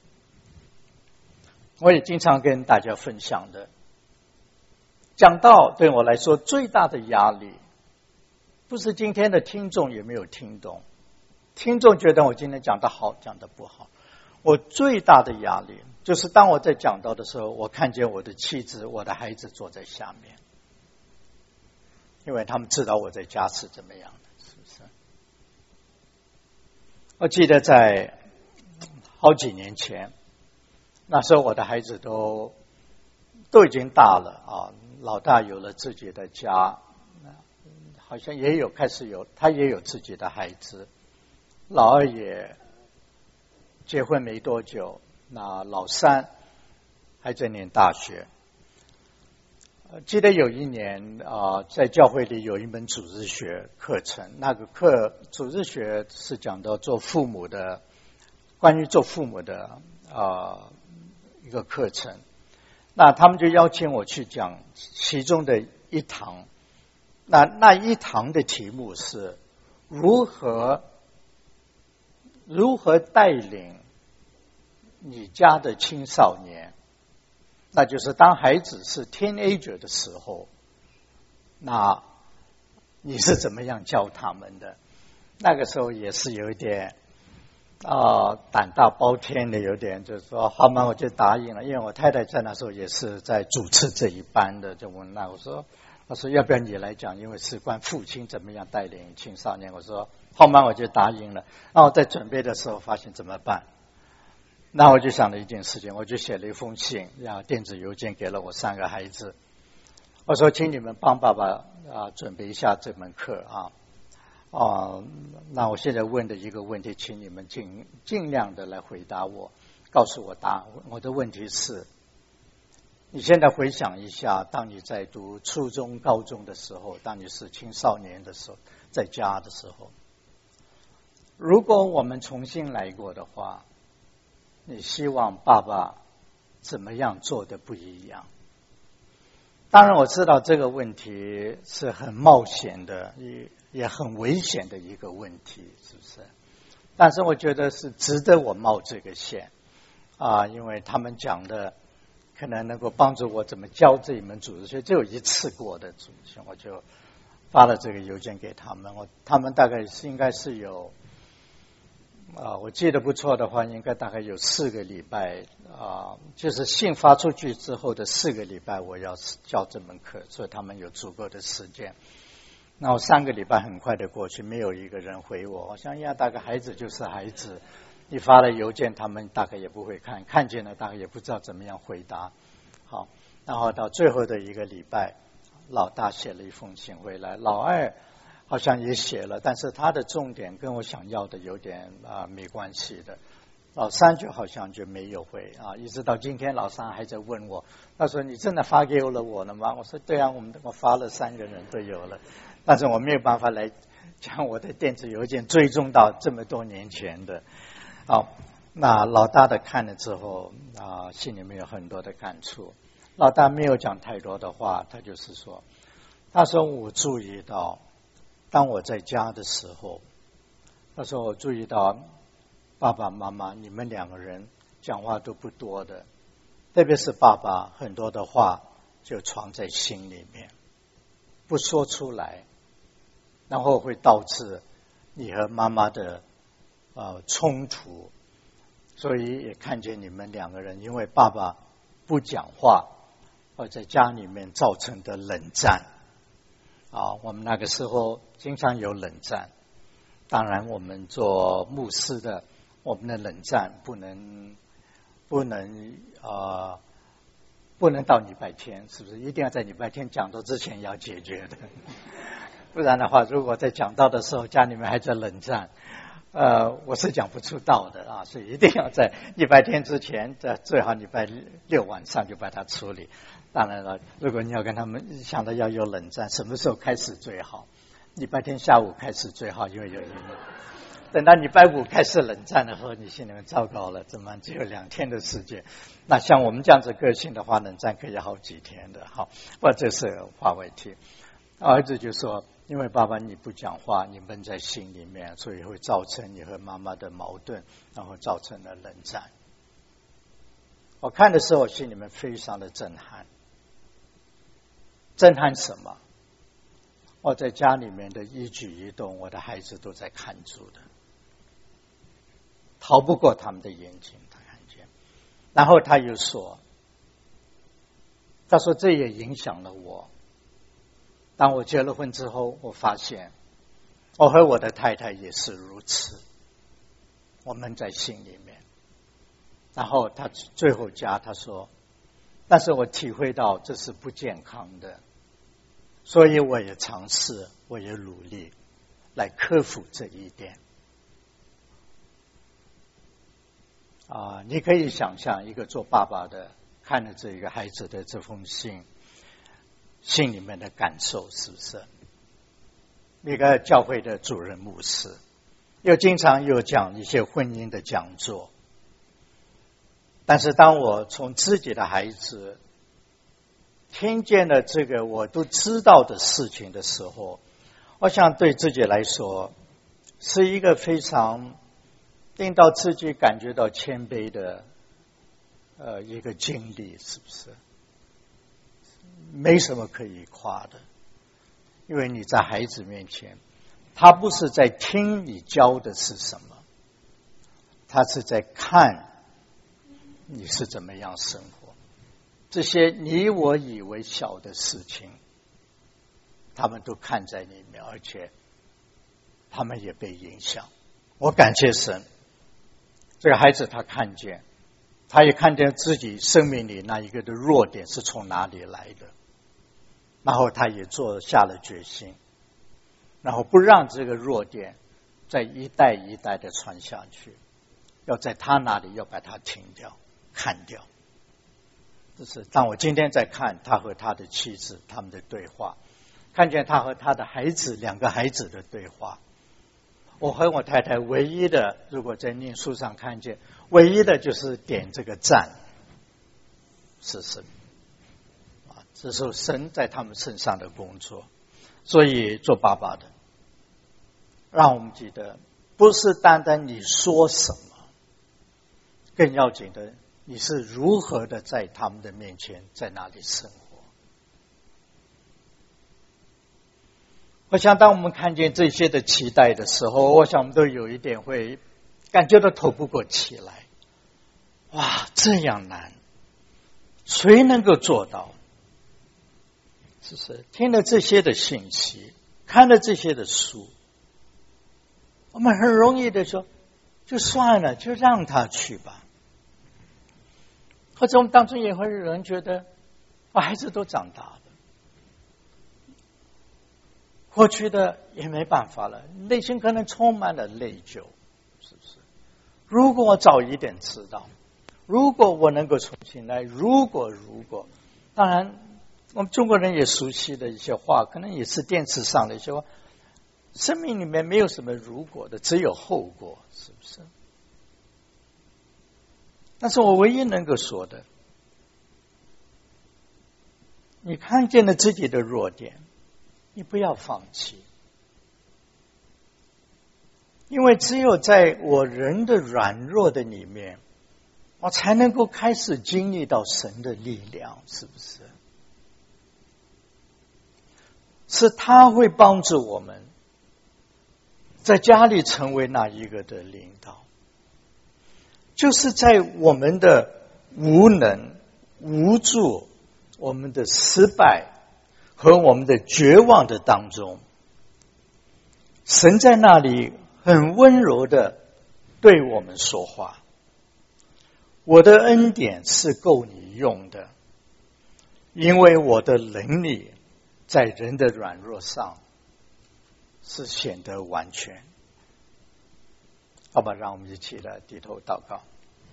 我也经常跟大家分享的，讲道对我来说最大的压力不是今天的听众有没有听懂，听众觉得我今天讲得好讲得不好，我最大的压力就是当我在讲道的时候，我看见我的妻子我的孩子坐在下面，因为他们知道我在家是怎么样的，是不是？我记得在好几年前，那时候我的孩子都都已经大了啊，老大有了自己的家，好像也有开始有他也有自己的孩子，老二也结婚没多久，那老三还在念大学。记得有一年啊、呃，在教会里有一门主日学课程，那个课主日学是讲到做父母的，关于做父母的啊、呃、一个课程。那他们就邀请我去讲其中的一堂，那那一堂的题目是如何如何带领你家的青少年，那就是当孩子是 teenager 的时候，那你是怎么样教他们的？那个时候也是有一点啊、胆大包天的，有点就是说好嘛，我就答应了。因为我太太在那时候也是在主持这一班的，就问那我说，他说要不要你来讲？因为事关父亲怎么样带领青少年。我说好嘛，我就答应了。那我在准备的时候发现怎么办？那我就想了一件事情，我就写了一封信，然后电子邮件给了我三个孩子。我说，请你们帮爸爸啊准备一下这门课啊。哦，那我现在问的一个问题，请你们尽尽量的来回答我，告诉我答案。我的问题是，你现在回想一下，当你在读初中、高中的时候，当你是青少年的时候，在家的时候，如果我们重新来过的话，你希望爸爸怎么样做的不一样？当然我知道这个问题是很冒险的，也也很危险的一个问题，是不是？但是我觉得是值得我冒这个险啊，因为他们讲的可能能够帮助我怎么教这一门主日学，只有一次过的主日学，我就发了这个邮件给他们。我他们大概是应该是有啊，我记得不错的话，应该大概有四个礼拜啊，就是信发出去之后的四个礼拜，我要教这门课，所以他们有足够的时间。那我三个礼拜很快的过去，没有一个人回我。我想呀，大概孩子就是孩子，你发了邮件，他们大概也不会看，看见了大概也不知道怎么样回答。好，然后到最后的一个礼拜，老大写了一封信回来，老二好像也写了，但是他的重点跟我想要的有点啊、呃、没关系的。老三就好像就没有回啊，一直到今天老三还在问我，他说你真的发给了我了吗？我说对啊，我们我发了，三个人都有了，但是我没有办法来将我的电子邮件追踪到这么多年前的。好，那老大的看了之后啊，心里面有很多的感触。老大没有讲太多的话，他就是说，他说我注意到，当我在家的时候，他说我注意到爸爸妈妈你们两个人讲话都不多的，特别是爸爸很多的话就藏在心里面，不说出来，然后会导致你和妈妈的呃冲突。所以也看见你们两个人因为爸爸不讲话而在家里面造成的冷战啊，我们那个时候经常有冷战。当然我们做牧师的，我们的冷战不能不能呃不能到礼拜天，是不是一定要在礼拜天讲道之前要解决的？不然的话，如果在讲道的时候家里面还在冷战，呃，我是讲不出道的啊，所以一定要在礼拜天之前，在最好礼拜六晚上就把它处理。当然了，如果你要跟他们想到要有冷战，什么时候开始最好？礼拜天下午开始最好，因为有音乐。等到礼拜五开始冷战的时候，你心里面糟糕了，怎么只有两天的时间？那像我们这样子个性的话，冷战可以好几天的。好，我这是话外题。儿子就说，因为爸爸你不讲话，你闷在心里面，所以会造成你和妈妈的矛盾，然后造成了冷战。我看的时候，我心里面非常的震撼。震撼什么？我在家里面的一举一动，我的孩子都在看住的，逃不过他们的眼睛，他看见。然后他又说，他说这也影响了我。当我结了婚之后，我发现我和我的太太也是如此，我们在心里面。然后他最后加他说，但是我体会到这是不健康的，所以我也尝试，我也努力来克服这一点。啊，你可以想象一个做爸爸的看了这个孩子的这封信，心里面的感受是不是？一个教会的主任牧师，又经常有讲一些婚姻的讲座。但是当我从自己的孩子听见了这个我都知道的事情的时候，我想对自己来说是一个非常令到自己感觉到谦卑的呃一个经历，是不是？没什么可以夸的，因为你在孩子面前，他不是在听你教的是什么， 他是在看你是怎么样生活。这些你我以为小的事情，他们都看在里面，而且他们也被影响。我感谢神，这个孩子他看见，他也看见自己生命里那一个的弱点是从哪里来的，然后他也做下了决心，然后不让这个弱点再一代一代的传下去，要在他那里要把它停掉砍掉。这是当我今天在看他和他的妻子他们的对话，看见他和他的孩子两个孩子的对话，我和我太太唯一的，如果在念书上看见唯一的就是点这个赞，是神啊，这是神在他们身上的工作。所以做爸爸的，让我们记得，不是单单你说什么，更要紧的你是如何的在他们的面前在那里生活。我想当我们看见这些的期待的时候，我想我们都有一点会感觉到透不过气来。哇，这样难，谁能够做到？是不是听了这些的信息，看了这些的书，我们很容易的说就算了，就让他去吧。或者我们当中也会有人觉得啊，孩子都长大了，过去的也没办法了，内心可能充满了内疚，是不是？如果我早一点知道，如果我能够重新来，如果如果当然我们中国人也熟悉的一些话，可能也是电视上的一些话，生命里面没有什么如果的，只有后果，是不是？但是我唯一能够说的，你看见了自己的弱点，你不要放弃，因为只有在我人的软弱的里面，我才能够开始经历到神的力量，是不是？是他会帮助我们在家里成为那一个的领导，就是在我们的无能、无助、我们的失败和我们的绝望的当中，神在那里很温柔的对我们说话。我的恩典是够你用的，因为我的能力在人的软弱上是显得完全。好吧，让我们一起来低头祷告。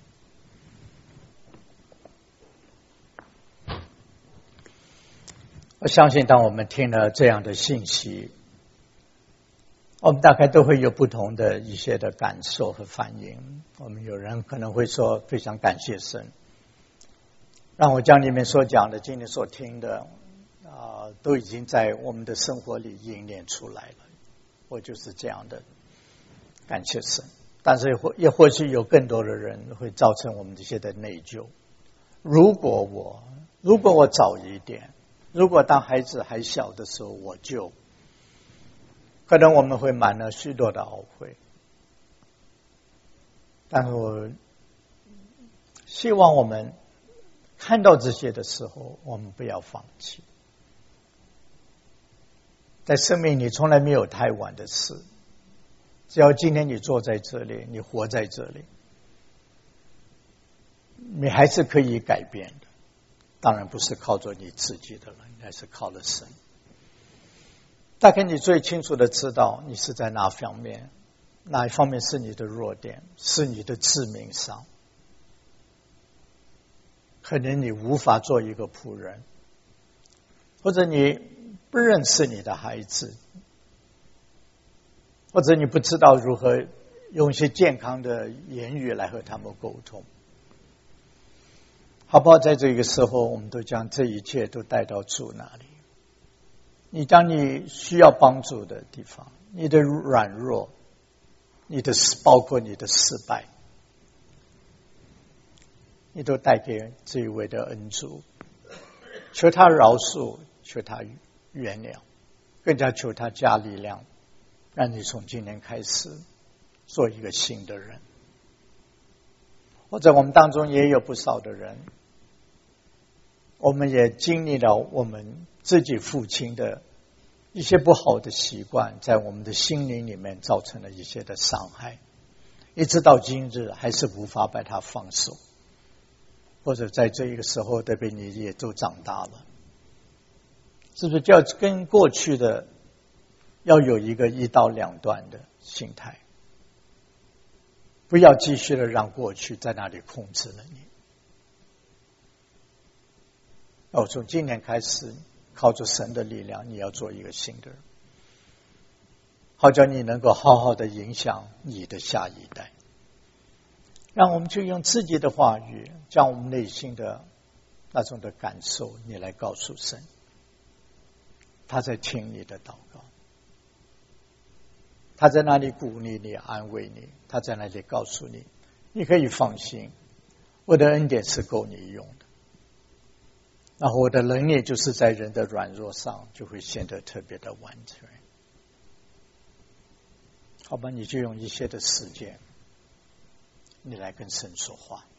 我相信当我们听了这样的信息，我们大概都会有不同的一些的感受和反应。我们有人可能会说非常感谢神，让我将你们所讲的今天所听的啊、呃，都已经在我们的生活里应验出来了。我就是这样的感谢神。但是也或许有更多的人会造成我们这些的内疚。如果我如果我早一点，如果当孩子还小的时候我就，可能我们会满了许多的懊悔。但是我希望我们看到这些的时候，我们不要放弃。在生命里从来没有太晚的事，只要今天你坐在这里，你活在这里，你还是可以改变的。当然不是靠着你自己的了，你还是靠了神。大概你最清楚的知道你是在哪方面，哪一方面是你的弱点，是你的致命伤。可能你无法做一个仆人，或者你不认识你的孩子，或者你不知道如何用一些健康的言语来和他们沟通。好不好？在这个时候，我们都将这一切都带到主那里。你将你需要帮助的地方，你的软弱，你的包括你的失败，你都带给这一位的恩主，求他饶恕，求他原谅，更加求他加力量，让你从今天开始做一个新的人。 或者我们当中也有不少的人，我们也经历了我们自己父亲的一些不好的习惯，在我们的心灵里面造成了一些的伤害，一直到今日还是无法把它放手。或者在这一个时候，对不对？你也都长大了，是不是就要跟过去的要有一个一刀两断的心态？不要继续的让过去在那里控制了你。哦，从今年开始，靠着神的力量，你要做一个新的人，好叫你能够好好的影响你的下一代。让我们就用自己的话语，将我们内心的那种的感受，你来告诉神，他在听你的祷告，他在那里鼓励你、安慰你，他在那里告诉你，你可以放心，我的恩典是够你用的。然后我的能力就是在人的软弱上就会显得特别的完全。好吧，你就用一些的时间，你来跟神说话。